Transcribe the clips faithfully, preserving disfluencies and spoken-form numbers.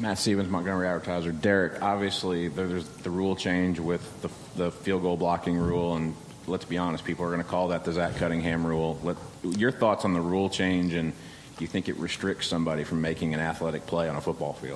Matt Stevens, Montgomery Advertiser. Derek, obviously there's the rule change with the, the field goal blocking rule, and let's be honest, people are going to call that the Zach Cunningham rule. Let, your thoughts on the rule change, and do you think it restricts somebody from making an athletic play on a football field?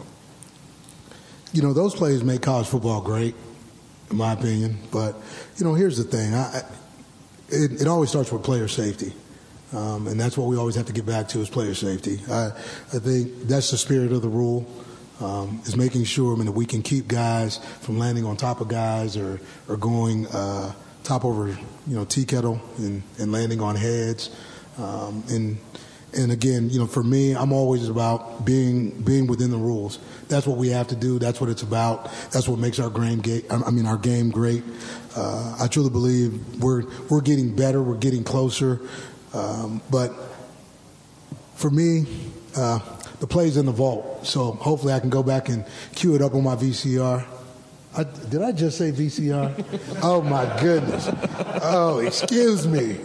You know, those plays make college football great, in my opinion. But, you know, here's the thing. I, it, it always starts with player safety. Um, and that's what we always have to get back to is player safety. I, I think that's the spirit of the rule. Um, is making sure I mean, that we can keep guys from landing on top of guys or, or going uh, top over, you know, tea kettle and, and landing on heads. Um, and and again, you know, for me, I'm always about being being within the rules. That's what we have to do. That's what it's about. That's what makes our game great. I mean, our game great. Uh, I truly believe we're we're getting better. We're getting closer. Um, but for me. Uh, The play's in the vault, so hopefully I can go back and cue it up on my V C R. I, did I just say V C R? Oh, my goodness. Oh, excuse me.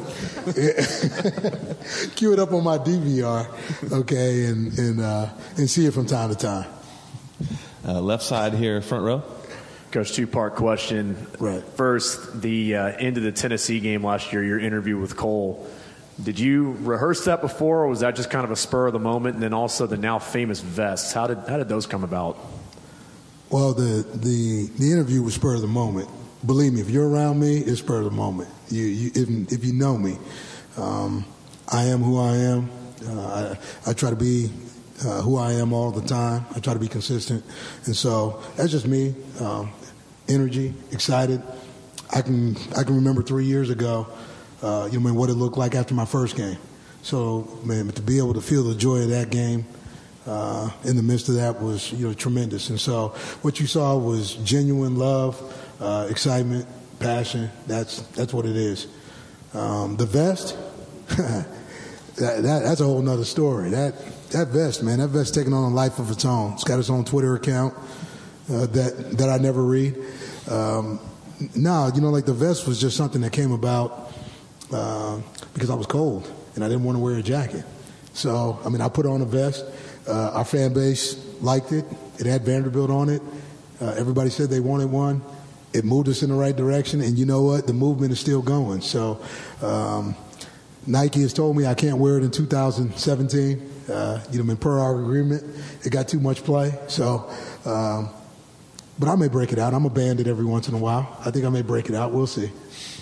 Cue it up on my D V R, okay, and and, uh, and see it from time to time. Uh, left side here, front row. Coach, two-part question. Right. First, the uh, end of the Tennessee game last year, your interview with Cole. Did you rehearse that before, or was that just kind of a spur of the moment? And then also the now famous vests. How did how did those come about? Well, the the, the interview was spur of the moment. Believe me, if you're around me, it's spur of the moment. You, you if, if you know me, um, I am who I am. Uh, I, I try to be uh, who I am all the time. I try to be consistent, and so that's just me. Um, energy, excited. I can I can remember three years ago. Uh, you know, man, what it looked like after my first game. So, man, to be able to feel the joy of that game uh, in the midst of that was, you know, tremendous. And so what you saw was genuine love, uh, excitement, passion. That's that's what it is. Um, the vest, that, that, that's a whole nother story. That that vest, man, that vest taking on a life of its own. It's got its own Twitter account uh, that that I never read. Um, no, you know, like the vest was just something that came about. Uh, because I was cold and I didn't want to wear a jacket. So, I mean, I put on a vest. Uh, our fan base liked it. It had Vanderbilt on it. Uh, everybody said they wanted one. It moved us in the right direction. And you know what? The movement is still going. So, um, Nike has told me I can't wear it in two thousand seventeen. Uh, you know, in per our agreement, it got too much play. So, um, but I may break it out. I'm a bandit every once in a while. I think I may break it out. We'll see.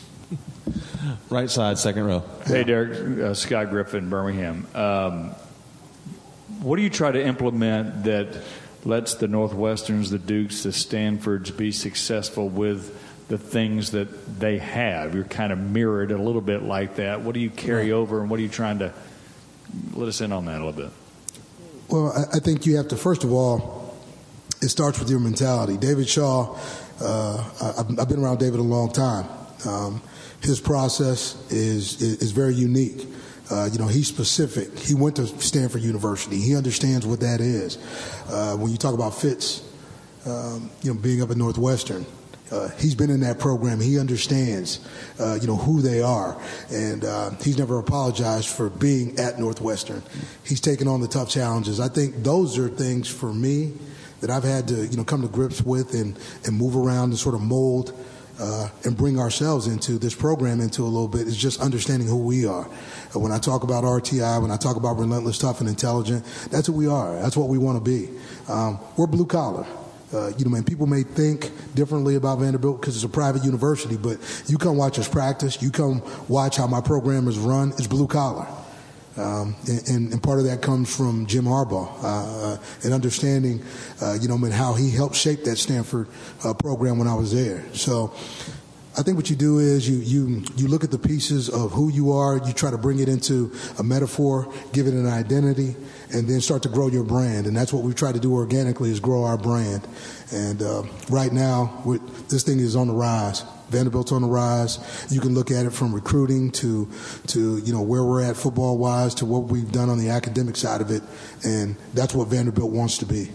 Right side, second row. Hey, Derek. Uh, Scott Griffin, Birmingham. Um, what do you try to implement that lets the Northwesterns, the Dukes, the Stanfords be successful with the things that they have? You're kind of mirrored a little bit like that. What do you carry over, and what are you trying to let us in on that a little bit? Well, I, I think you have to, first of all, it starts with your mentality. David Shaw, uh, I, I've been around David a long time. Um, his process is, is is very unique. Uh, you know, he's specific. He went to Stanford University. He understands what that is. Uh, when you talk about Fitz, um, you know, being up at Northwestern, uh, he's been in that program. He understands, uh, you know, who they are, and uh, he's never apologized for being at Northwestern. He's taken on the tough challenges. I think those are things for me that I've had to, you know, come to grips with and and move around and sort of mold. Uh, and bring ourselves into this program into a little bit is just understanding who we are. Uh, when I talk about R T I, when I talk about relentless, tough, and intelligent, that's who we are. That's what we want to be. Um, we're blue collar. Uh, you know, man, people may think differently about Vanderbilt because it's a private university, but you come watch us practice. You come watch how my program is run. It's blue collar. Um, and, and part of that comes from Jim Harbaugh uh, and understanding, uh, you know, and how he helped shape that Stanford uh, program when I was there. So I think what you do is you, you, you look at the pieces of who you are, you try to bring it into a metaphor, give it an identity, and then start to grow your brand. And that's what we try to do organically is grow our brand. And uh, right now, we're, this thing is on the rise. Vanderbilt's on the rise. You can look at it from recruiting to, to you know, where we're at football-wise to what we've done on the academic side of it, and that's what Vanderbilt wants to be.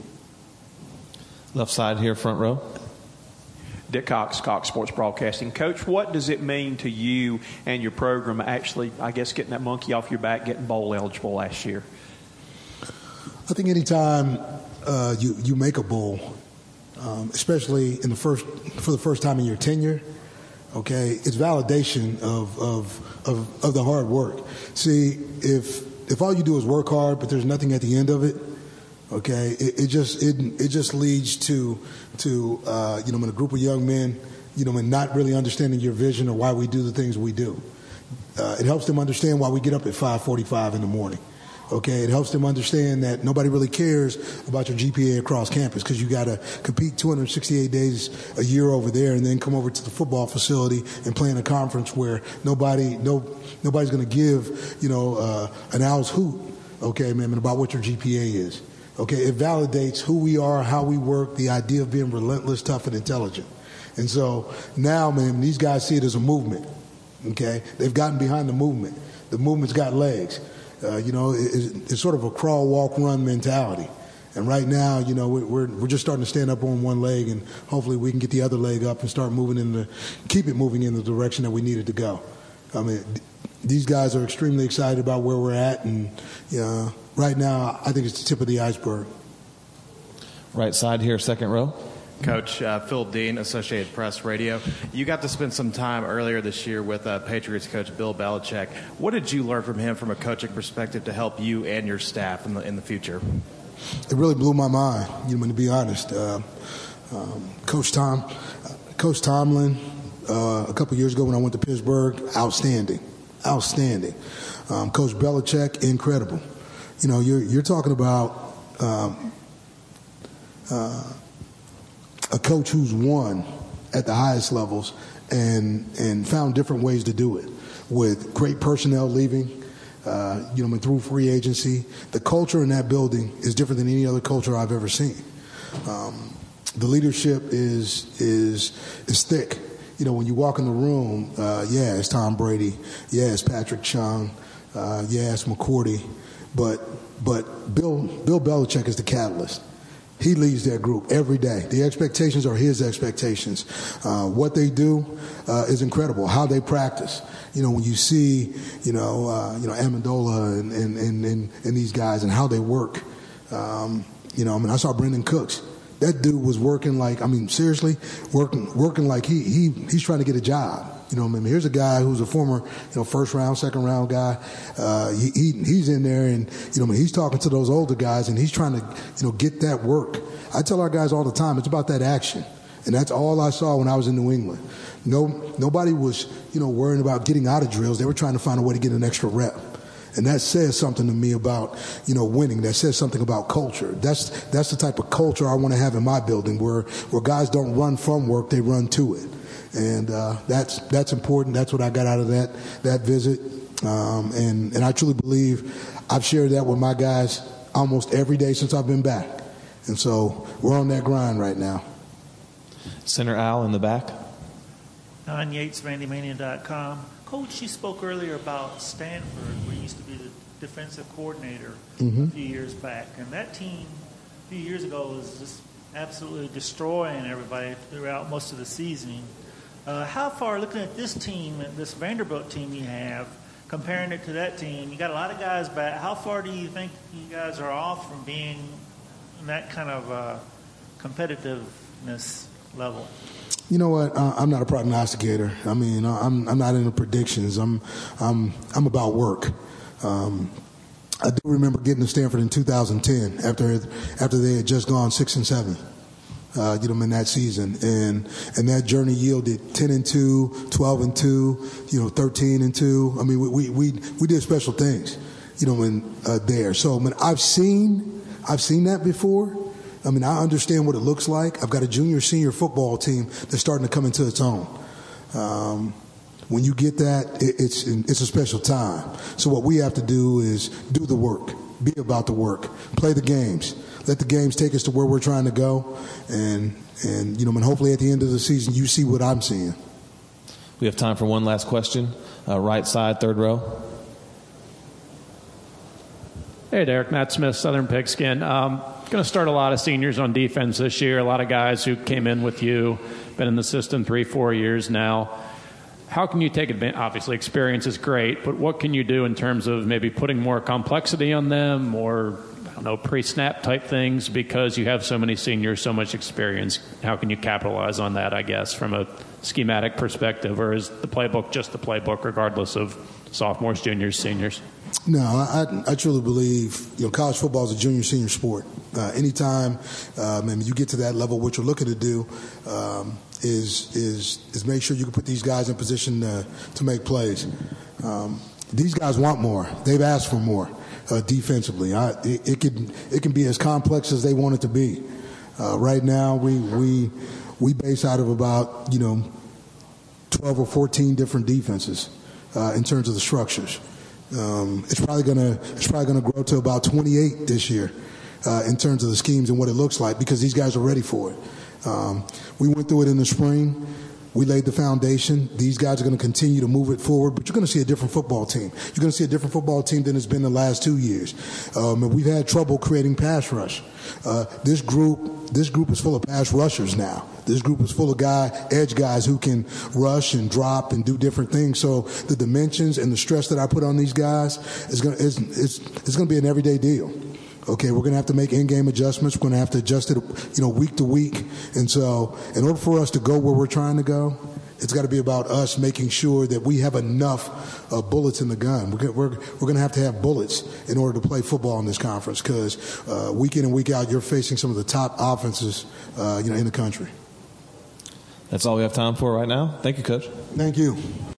Left side here, front row. Dick Cox, Cox Sports Broadcasting. Coach, what does it mean to you and your program actually, I guess, getting that monkey off your back, getting bowl eligible last year? I think anytime uh, you you make a bowl, um, especially in the first for the first time in your tenure. Okay, it's validation of of of, of the hard work. See, if if all you do is work hard, but there's nothing at the end of it, okay, it, it just it it just leads to to uh, you know, when a group of young men, you know, and not really understanding your vision or why we do the things we do. Uh, it helps them understand why we get up at five forty-five in the morning. Okay, it helps them understand that nobody really cares about your G P A across campus because you got to compete two hundred sixty-eight days a year over there, and then come over to the football facility and play in a conference where nobody, no, nobody's going to give, you know, uh, an owl's hoot, okay, man, about what your G P A is. Okay, it validates who we are, how we work, the idea of being relentless, tough, and intelligent. And so now, man, these guys see it as a movement. Okay, they've gotten behind the movement. The movement's got legs. Uh, you know, it, it's sort of a crawl, walk, run mentality. And right now, you know, we're we're just starting to stand up on one leg, and hopefully we can get the other leg up and start moving in the, keep it moving in the direction that we need it to go. I mean, these guys are extremely excited about where we're at, and you know, right now, I think it's the tip of the iceberg. Right side here, second row. Coach, uh, Phil Dean, Associated Press Radio. You got to spend some time earlier this year with uh, Patriots coach Bill Belichick. What did you learn from him from a coaching perspective to help you and your staff in the in the future? It really blew my mind, you know, to be honest. Uh, um, Coach Tom, uh, Coach Tomlin, uh, a couple years ago when I went to Pittsburgh, outstanding, outstanding. Um, Coach Belichick, incredible. You know, you're you're talking about um, uh, a coach who's won at the highest levels and and found different ways to do it with great personnel leaving, uh, you know, through free agency. The culture in that building is different than any other culture I've ever seen. Um, the leadership is is is thick. You know, when you walk in the room, uh, yeah, it's Tom Brady, yeah, it's Patrick Chung, uh, yeah, it's McCourty, but but Bill Bill Belichick is the catalyst. He leads that group every day. The expectations are his expectations. Uh, what they do uh, is incredible. How they practice. You know, when you see, you know, uh, you know, Amendola and, and, and, and, and these guys and how they work. Um, you know, I mean, I saw Brendan Cooks. That dude was working like, I mean, seriously, working working like he he he's trying to get a job. You know, I mean, here's a guy who's a former, you know, first round, second round guy. Uh, he, he he's in there, and you know, I mean, he's talking to those older guys, and he's trying to, you know, get that work. I tell our guys all the time, it's about that action, and that's all I saw when I was in New England. No, nobody was, you know, worrying about getting out of drills. They were trying to find a way to get an extra rep, and that says something to me about, you know, winning. That says something about culture. That's that's the type of culture I want to have in my building, where where guys don't run from work, they run to it. And uh, that's that's important. That's what I got out of that that visit. Um, and, and I truly believe I've shared that with my guys almost every day since I've been back. And so we're on that grind right now. Center Al in the back. Don Yates, Randy Mania dot com. Coach, you spoke earlier about Stanford, where you used to be the defensive coordinator mm-hmm. a few years back. And that team a few years ago was just absolutely destroying everybody throughout most of the season. Uh, how far, looking at this team, this Vanderbilt team you have, comparing it to that team, you got a lot of guys back. How far do you think you guys are off from being in that kind of uh, competitiveness level? You know what? Uh, I'm not a prognosticator. I mean, I'm I'm not into predictions. I'm I'm I'm about work. Um, I do remember getting to Stanford in two thousand ten after after they had just gone six and seven. Uh, you know, in that season, and and that journey yielded ten and two, twelve and two, you know, thirteen and two. I mean, we we we, we did special things, you know, in uh, there. So I mean, I've seen I've seen that before. I mean, I understand what it looks like. I've got a junior senior football team that's starting to come into its own. Um, when you get that, it, it's it's a special time. So what we have to do is do the work, be about the work, play the games. Let the games take us to where we're trying to go, and and you know, and hopefully at the end of the season, you see what I'm seeing. We have time for one last question. Uh, right side, third row. Hey, Derek, Matt Smith, Southern Pigskin. Um, going to start a lot of seniors on defense this year. A lot of guys who came in with you, been in the system three, four years now. How can you take advantage? Obviously, experience is great, but what can you do in terms of maybe putting more complexity on them, or I don't know, pre-snap type things because you have so many seniors, so much experience? How can you capitalize on that, I guess, from a schematic perspective? Or is the playbook just the playbook regardless of sophomores, juniors, seniors? No, I, I truly believe, you know, college football is a junior senior sport. Uh, anytime um, and you get to that level, what you're looking to do um, is is is make sure you can put these guys in position to, to make plays. Um, these guys want more. They've asked for more uh, defensively. I, it, it can it can be as complex as they want it to be. Uh, right now, we we we base out of about you know twelve or fourteen different defenses uh, in terms of the structures. Um, it's probably gonna it's probably gonna grow to about twenty-eight this year uh, in terms of the schemes and what it looks like because these guys are ready for it. Um, we went through it in the spring. We laid the foundation. These guys are going to continue to move it forward, but you're going to see a different football team. You're going to see a different football team than it's been the last two years. Um, and we've had trouble creating pass rush. Uh, this group, this group is full of pass rushers now. This group is full of guy, edge guys who can rush and drop and do different things. So the dimensions and the stress that I put on these guys is going to, is, is, is going to be an everyday deal. Okay, we're going to have to make in-game adjustments. We're going to have to adjust it, you know, week to week. And so in order for us to go where we're trying to go, it's got to be about us making sure that we have enough uh, bullets in the gun. We're, we're, we're going to have to have bullets in order to play football in this conference because uh, week in and week out, you're facing some of the top offenses, uh, you know, in the country. That's all we have time for right now. Thank you, Coach. Thank you.